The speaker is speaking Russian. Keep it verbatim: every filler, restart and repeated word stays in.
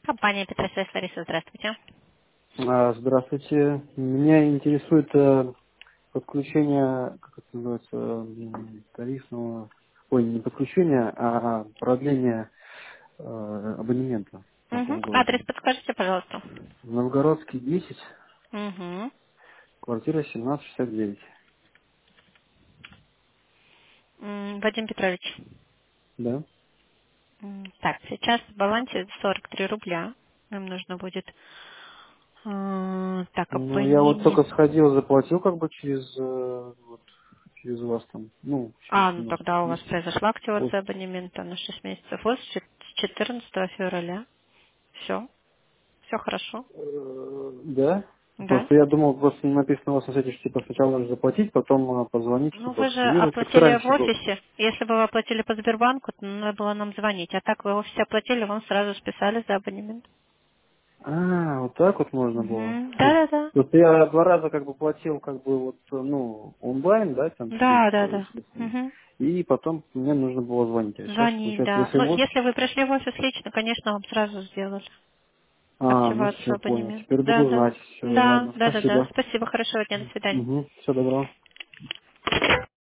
Компания Петросвязь, Лариса, здравствуйте. А, Здравствуйте. Меня интересует э, подключение, как это называется, м, тарифного, ой, не подключение, а продление э, абонемента в Угу. нашем городе. Адрес подскажите, пожалуйста. Новгородский десять, Угу. квартира семнадцать шестьдесят девять. Вадим Петрович. Да. М, Так, сейчас в балансе сорок три рубля. Нам нужно будет... э, Так, Ну, я вот абонемент. только сходил, заплатил как бы через, э, вот, через вас там, ну, через А, ну нас. тогда у вас Есть. произошла Вот, активация абонемента на шесть месяцев. Вот с чет- с четырнадцатого февраля. Все. Все хорошо. э, да. Да. Просто я думал, просто написано у вас на сайте, что типа сначала нужно заплатить, потом э, позвонить, Ну, чтобы вы же активировать, как оплатили в раньше было. офисе. Если бы вы оплатили по Сбербанку, то надо было нам звонить. А так вы в офисе оплатили, вам сразу списали за абонемент. А, вот так вот можно было. Мгм. Да-да-да. Вот я два раза как бы платил как бы вот, э, ну, онлайн, да, там через э, Да-да-да. телефон. Мгм. И потом мне нужно было звонить. А сейчас, Звонить, получается, да. если Ну, вот... если вы пришли в офис лично, конечно, вам сразу сделали А, ну активацию все, понял. абонемента. Теперь буду Да-да. знать. Все, Да, ладно. да-да-да. Спасибо. Спасибо, хорошего дня, до свидания. Угу. Всего доброго.